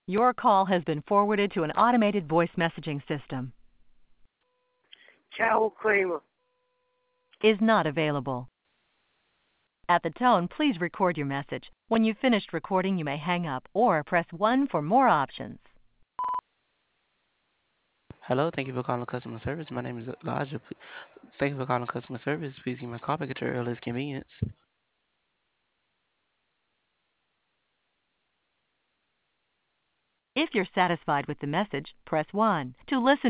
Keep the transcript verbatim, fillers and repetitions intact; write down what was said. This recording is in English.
Your call has been forwarded to an automated voice messaging system. Sour creamer. Is not available. At the tone, please record your message. When you've finished recording, you may hang up or press one for more options. Hello, thank you for calling customer service. My name is Elijah. Thank you for calling customer service. Please give me a call back at your earliest convenience. If you're satisfied with the message, press one. To listen